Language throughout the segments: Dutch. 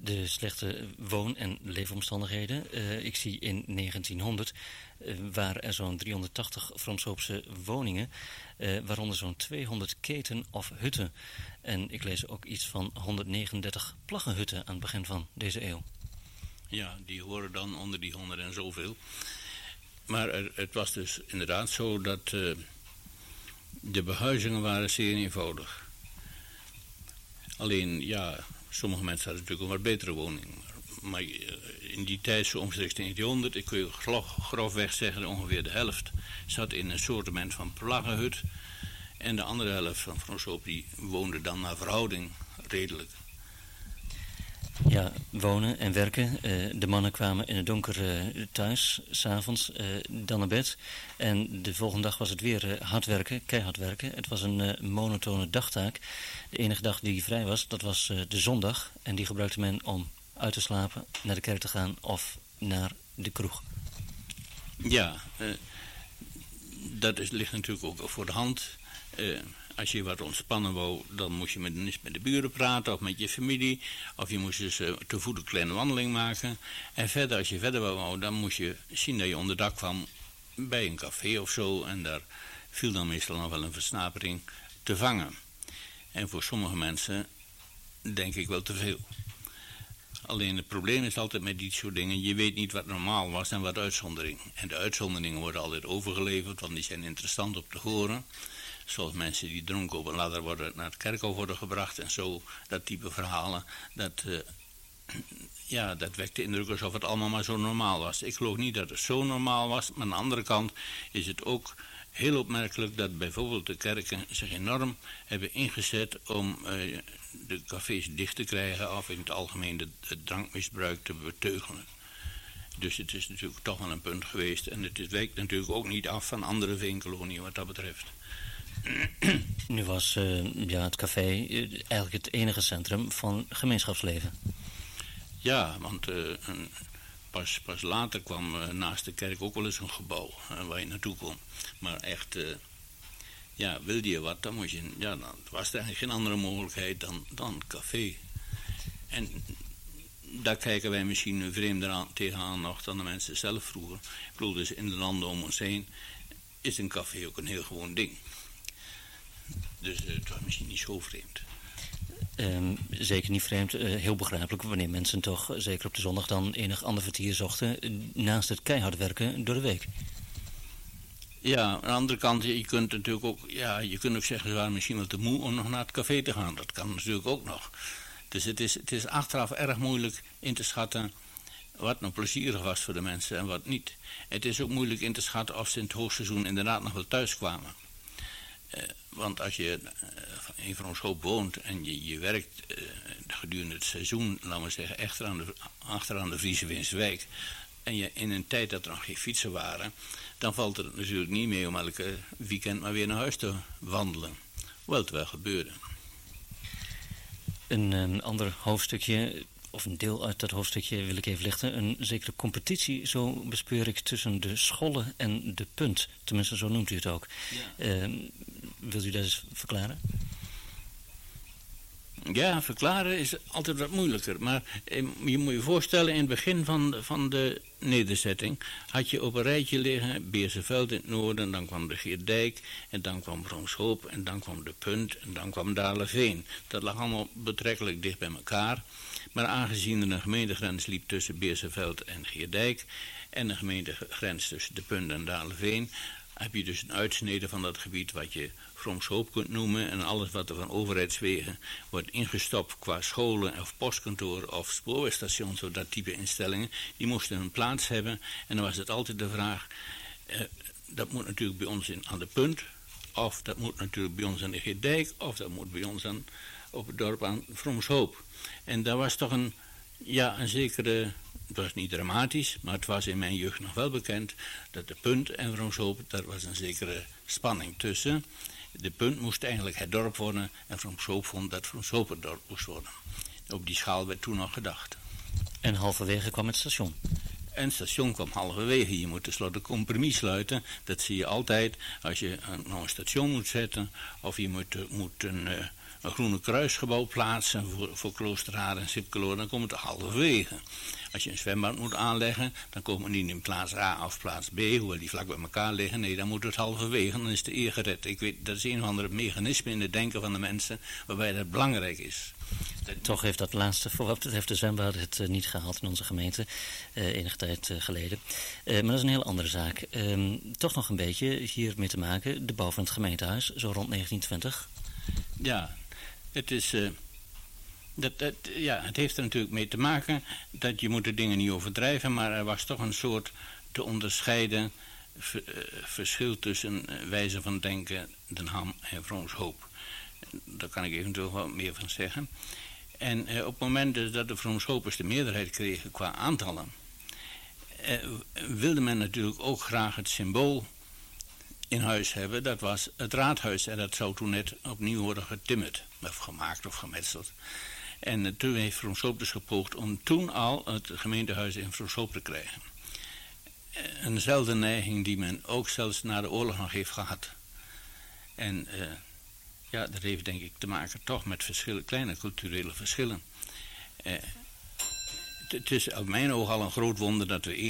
de slechte woon- en leefomstandigheden. Ik zie in 1900 waren er zo'n 380 Frans-Hoopse woningen, waaronder zo'n 200 keten of hutten. En ik lees ook iets van 139 plaggenhutten aan het begin van deze eeuw. Ja, die horen dan onder die 100 en zoveel. Maar het was dus inderdaad zo dat de behuizingen waren zeer eenvoudig. Alleen, ja, sommige mensen hadden natuurlijk een wat betere woning. Maar in die tijd, zo omstreeks 1900, ik kun je grofweg zeggen, ongeveer de helft zat in een soortement van plaggenhut. En de andere helft van Frans-Hoop, die woonde dan naar verhouding redelijk. Ja, wonen en werken. De mannen kwamen in het donker thuis, 's avonds, dan naar bed. En de volgende dag was het weer hard werken, keihard werken. Het was een monotone dagtaak. De enige dag die vrij was, dat was de zondag. En die gebruikte men om uit te slapen, naar de kerk te gaan of naar de kroeg. Ja, dat ligt natuurlijk ook voor de hand. Als je wat ontspannen wou, dan moest je met de buren praten of met je familie. Of je moest dus te voet een kleine wandeling maken. En verder, als je verder wou, dan moest je zien dat je onder dak kwam bij een café of zo. En daar viel dan meestal nog wel een versnapering te vangen. En voor sommige mensen denk ik wel te veel. Alleen het probleem is altijd met dit soort dingen, je weet niet wat normaal was en wat uitzondering. En de uitzonderingen worden altijd overgeleverd, want die zijn interessant op te horen. Zoals mensen die dronken op een ladder worden naar het kerkhof worden gebracht en zo, dat type verhalen. Dat wekt de indruk alsof het allemaal maar zo normaal was. Ik geloof niet dat het zo normaal was, maar aan de andere kant is het ook heel opmerkelijk dat bijvoorbeeld de kerken zich enorm hebben ingezet om de cafés dicht te krijgen of in het algemeen het drankmisbruik te beteugelen. Dus het is natuurlijk toch wel een punt geweest en het wijkt natuurlijk ook niet af van andere veenkoloniën wat dat betreft. Nu was het café eigenlijk het enige centrum van gemeenschapsleven. Ja, want pas later kwam naast de kerk ook wel eens een gebouw waar je naartoe kon. Maar echt, wilde je wat, dan moest je, dan was er eigenlijk geen andere mogelijkheid dan café. En daar kijken wij misschien vreemder tegenaan nog dan de mensen zelf vroeger. Ik bedoel, dus in de landen om ons heen is een café ook een heel gewoon ding. Dus het was misschien niet zo vreemd. Zeker niet vreemd, heel begrijpelijk wanneer mensen toch, zeker op de zondag, dan enig ander vertier zochten naast het keihard werken door de week. Ja, aan de andere kant, je kunt natuurlijk ook, je kunt ook zeggen, ze waren misschien wel te moe om nog naar het café te gaan. Dat kan natuurlijk ook nog. Dus het is achteraf erg moeilijk in te schatten wat nou plezierig was voor de mensen en wat niet. Het is ook moeilijk in te schatten of ze in het hoogseizoen inderdaad nog wel thuis kwamen. Want als je in Frans-Hoop woont en je werkt gedurende het seizoen, laten we zeggen, achteraan de Friese Winswijk, en je in een tijd dat er nog geen fietsen waren, dan valt het natuurlijk niet mee om elke weekend maar weer naar huis te wandelen. Hoewel het wel gebeurde. Een ander hoofdstukje, of een deel uit dat hoofdstukje wil ik even lichten. Een zekere competitie, zo bespeur ik, tussen de Scholle en de Punt. Tenminste, zo noemt u het ook. Ja. Wilt u dat eens verklaren? Ja, verklaren is altijd wat moeilijker. Maar je moet je voorstellen, in het begin van de nederzetting had je op een rijtje liggen Beerseveld in het noorden, dan kwam de Geerdijk, en dan kwam Frans-Hoop, en dan kwam de Punt, en dan kwam Daarleveen. Dat lag allemaal betrekkelijk dicht bij elkaar. Maar aangezien er een gemeentegrens liep tussen Beerseveld en Geerdijk en een gemeentegrens tussen de Punt en Daarleveen, heb je dus een uitsnede van dat gebied wat je Frans-Hoop kunt noemen. En alles wat er van overheidswegen wordt ingestopt qua scholen of postkantoren of spoorwegstations of dat type instellingen, die moesten een plaats hebben. En dan was het altijd de vraag, dat moet natuurlijk bij ons aan de Punt, of dat moet natuurlijk bij ons aan de Geerdijk, of dat moet bij ons op het dorp aan Frans-Hoop. En daar was toch een zekere, het was niet dramatisch, maar het was in mijn jeugd nog wel bekend dat de Punt en Frans-Hoop, daar was een zekere spanning tussen. De Punt moest eigenlijk het dorp worden en Frans-Hoop vond dat Frans-Hoop het dorp moest worden. Op die schaal werd toen nog gedacht. En halverwege kwam het station. En het station kwam halverwege. Je moet tenslotte een compromis sluiten. Dat zie je altijd als je een station moet zetten of je moet een een Groene Kruisgebouw plaatsen voor Kloosterharen en Sipkeloor, dan komen het halverwege. Als je een zwembad moet aanleggen, dan komen we niet in plaats A of plaats B, hoewel die vlak bij elkaar liggen. Nee, dan moet het halverwege, dan is de eer gered. Ik weet, dat is een of andere mechanisme in het denken van de mensen, waarbij dat belangrijk is. Toch heeft dat laatste, voor wat betreft de zwembad, het niet gehaald in onze gemeente, enige tijd geleden. Maar dat is een heel andere zaak. Toch nog een beetje hiermee te maken, de bouw van het gemeentehuis, zo rond 1920. Ja, het is... het heeft er natuurlijk mee te maken dat je moet de dingen niet overdrijven, maar er was toch een soort te onderscheiden verschil tussen wijze van denken, Den Ham en Vroomshoop. Daar kan ik eventueel wat meer van zeggen. En op het moment dus dat de Vroomshopers de meerderheid kregen qua aantallen, wilde men natuurlijk ook graag het symbool in huis hebben. Dat was het raadhuis en dat zou toen net opnieuw worden getimmerd, of gemaakt of gemetseld. En toen heeft Vroomshoop dus gepoogd om toen al het gemeentehuis in Vroomshoop te krijgen. Eenzelfde neiging die men ook zelfs na de oorlog nog heeft gehad. En dat heeft denk ik te maken toch met kleine culturele verschillen. Het is op mijn oog al een groot wonder dat we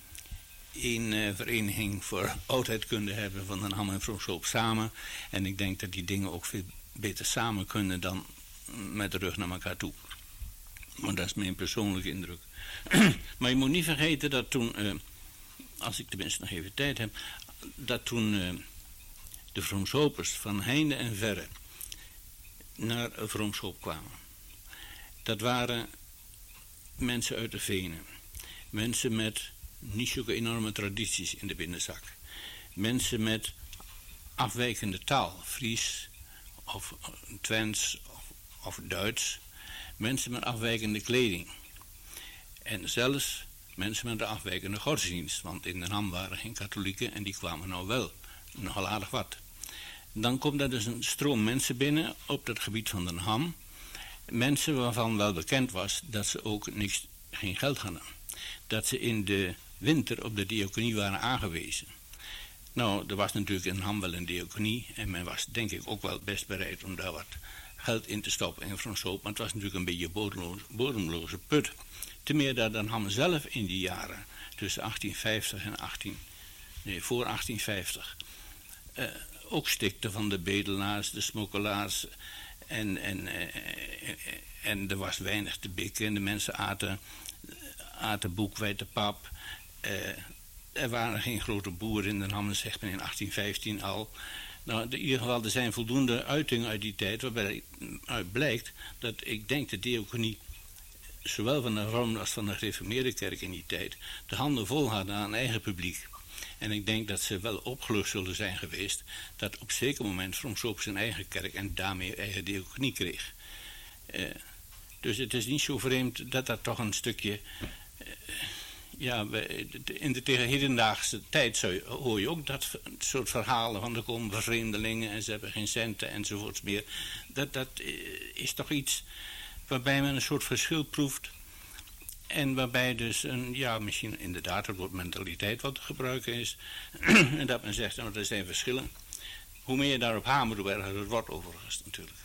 één vereniging voor oudheidkunde hebben van Den Ham en Vroomshoop samen. En ik denk dat die dingen ook veel beter samen kunnen dan met de rug naar elkaar toe. Maar dat is mijn persoonlijke indruk. Maar je moet niet vergeten dat toen, als ik tenminste nog even tijd heb, dat toen de Vroomshopers van heinde en verre naar Vroomshoop kwamen. Dat waren mensen uit de Venen. Mensen met niet zulke enorme tradities in de binnenzak. Mensen met afwijkende taal, Fries of Twents of Duits. Mensen met afwijkende kleding. En zelfs mensen met een afwijkende godsdienst. Want in Den Ham waren geen katholieken en die kwamen nou wel. Nogal aardig wat. Dan komt er dus een stroom mensen binnen op het gebied van Den Ham. Mensen waarvan wel bekend was dat ze ook geen geld hadden. Dat ze in de winter op de diaconie waren aangewezen. Nou, er was natuurlijk in Den Ham wel een diaconie. En men was denk ik ook wel best bereid om daar wat geld in te stoppen in Vroomshoop. Maar het was natuurlijk een beetje bodemloze put. Ten meer dat Den Ham zelf in die jaren tussen 1850 en voor 1850 ook stikte van de bedelaars, de smokkelaars. En er was weinig te bikken en de mensen aten boekweit pap. Er waren geen grote boeren in Den Ham, zegt men in 1815 al. Nou, in ieder geval, er zijn voldoende uitingen uit die tijd, waarbij uit blijkt dat ik denk de diaconie, zowel van de Hervormde als van de Gereformeerde Kerk in die tijd, de handen vol hadden aan eigen publiek. En ik denk dat ze wel opgelucht zullen zijn geweest dat op zeker moment Vroomshoop zijn eigen kerk en daarmee eigen diaconie kreeg. Dus het is niet zo vreemd dat dat toch een stukje... in de tegen hedendaagse tijd hoor je ook dat soort verhalen van er komen vreemdelingen en ze hebben geen centen enzovoorts meer. Dat is toch iets waarbij men een soort verschil proeft. En waarbij dus misschien inderdaad het woord mentaliteit wat te gebruiken is. En dat men zegt, nou, er zijn verschillen. Hoe meer je daarop hamert, hoe erger het wordt overigens natuurlijk.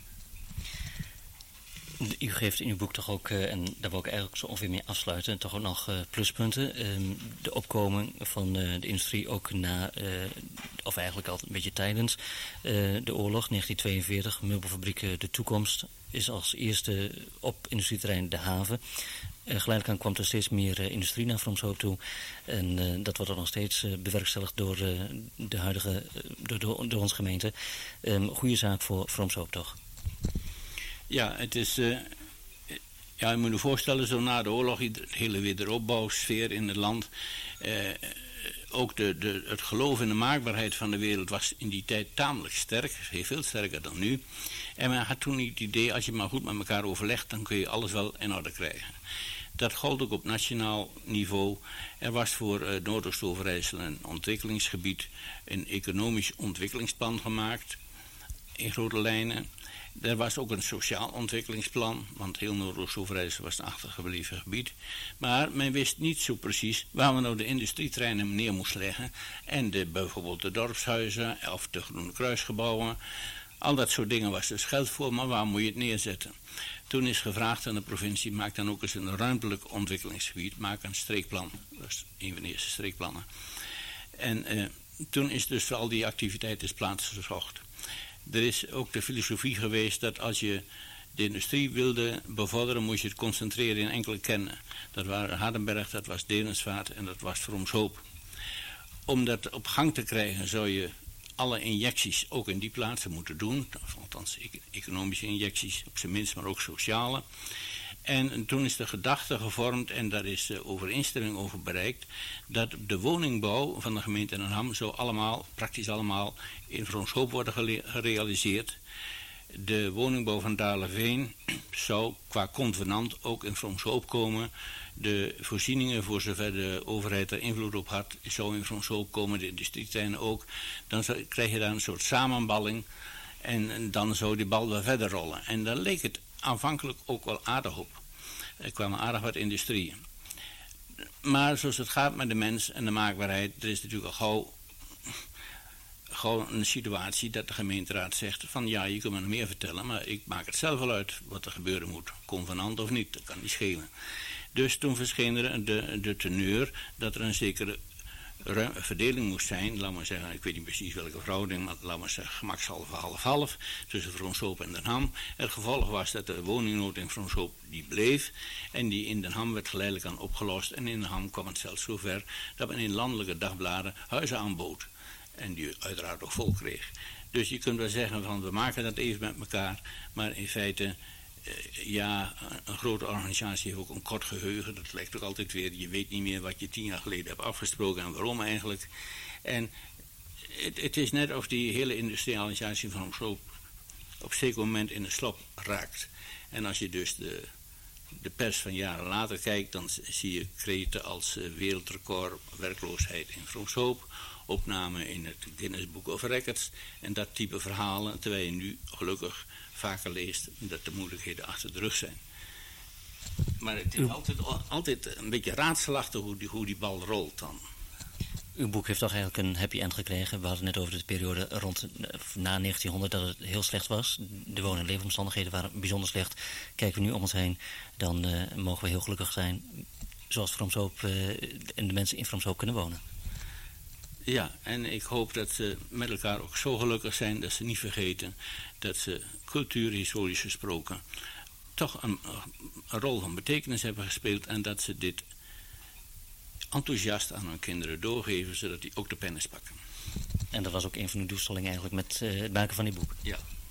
U geeft in uw boek toch ook, en daar wil ik eigenlijk zo ongeveer mee afsluiten, toch ook nog pluspunten. De opkoming van de industrie ook na, of eigenlijk al een beetje tijdens de oorlog, 1942, meubelfabriek De Toekomst, is als eerste op industrieterrein de haven. Geleidelijk aan kwam er steeds meer industrie naar Vroomshoop toe. En dat wordt ook nog steeds bewerkstelligd door de huidige, door onze gemeente. Goede zaak voor Vroomshoop toch? Ja, het is... je moet je voorstellen, zo na de oorlog, de hele wederopbouwsfeer in het land. Ook het geloof in de maakbaarheid van de wereld was in die tijd tamelijk sterk. Veel sterker dan nu. En men had toen het idee, als je maar goed met elkaar overlegt, dan kun je alles wel in orde krijgen. Dat gold ook op nationaal niveau. Er was voor Noordoost-Overijssel een ontwikkelingsgebied, een economisch ontwikkelingsplan gemaakt, in grote lijnen. Er was ook een sociaal ontwikkelingsplan, want heel Noordoost-Overijssel was een achtergebleven gebied. Maar men wist niet zo precies waar men nou de industrieterreinen neer moest leggen. En bijvoorbeeld de dorpshuizen of de Groene Kruisgebouwen. Al dat soort dingen was dus geld voor, maar waar moet je het neerzetten? Toen is gevraagd aan de provincie, maak dan ook eens een ruimtelijk ontwikkelingsgebied, maak een streekplan. Dat is een van de eerste streekplannen. En toen is dus voor al die activiteiten plaats gezocht. Er is ook de filosofie geweest dat als je de industrie wilde bevorderen, moest je het concentreren in enkele kernen. Dat waren Hardenberg, dat was Derenswaard en dat was Vroomshoop. Om dat op gang te krijgen zou je alle injecties ook in die plaatsen moeten doen. Althans economische injecties op zijn minst, maar ook sociale. En toen is de gedachte gevormd, en daar is overeenstemming over bereikt, dat de woningbouw van de gemeente Den Ham zou allemaal, praktisch allemaal, in Vroomshoop worden gerealiseerd. De woningbouw van Daarleveen zou qua convenant ook in Vroomshoop komen. De voorzieningen, voor zover de overheid er invloed op had, zou in Vroomshoop komen, de industrieterreinen ook. Dan krijg je daar een soort samenballing en dan zou die bal weer verder rollen. En daar leek het aanvankelijk ook wel aardig op. Er kwamen aardig wat industrieën. Maar zoals het gaat met de mens en de maakbaarheid, er is natuurlijk al gauw een situatie dat de gemeenteraad zegt van ja, je kunt me nog meer vertellen, maar ik maak het zelf wel uit wat er gebeuren moet. Convenant of niet, dat kan niet schelen. Dus toen verscheen er de teneur dat er een zekere verdeling moest zijn, laat maar zeggen, ik weet niet precies welke verhouding, maar laat maar zeggen gemakshalve half-half tussen Vroomshoop en Den Ham. Het gevolg was dat de woningnood in Vroomshoop die bleef en die in Den Ham werd geleidelijk aan opgelost en in Den Ham kwam het zelfs zover dat men in landelijke dagbladen huizen aanbood en die uiteraard ook vol kreeg. Dus je kunt wel zeggen van we maken dat even met elkaar, maar in feite ja, een grote organisatie heeft ook een kort geheugen. Dat lijkt ook altijd weer, je weet niet meer wat je 10 jaar geleden hebt afgesproken en waarom eigenlijk. En het is net of die hele industrialisatie van Vroomshoop op een zeker moment in de slop raakt. En als je dus de pers van jaren later kijkt, dan zie je kreten als wereldrecord werkloosheid in Vroomshoop, opname in het Guinness Book of Records en dat type verhalen, terwijl je nu gelukkig vaker leest dat de moeilijkheden achter de rug zijn. Maar het is altijd een beetje raadselachtig hoe die bal rolt dan. Uw boek heeft toch eigenlijk een happy end gekregen. We hadden net over de periode na 1900 dat het heel slecht was. De woon- en leefomstandigheden waren bijzonder slecht. Kijken we nu om ons heen, dan mogen we heel gelukkig zijn zoals Vroomshoop en de mensen in Vroomshoop kunnen wonen. Ja, en ik hoop dat ze met elkaar ook zo gelukkig zijn dat ze niet vergeten dat ze cultuurhistorisch gesproken toch een rol van betekenis hebben gespeeld en dat ze dit enthousiast aan hun kinderen doorgeven, zodat die ook de pen eens pakken. En dat was ook een van uw doelstellingen eigenlijk met het maken van dit boek. Ja.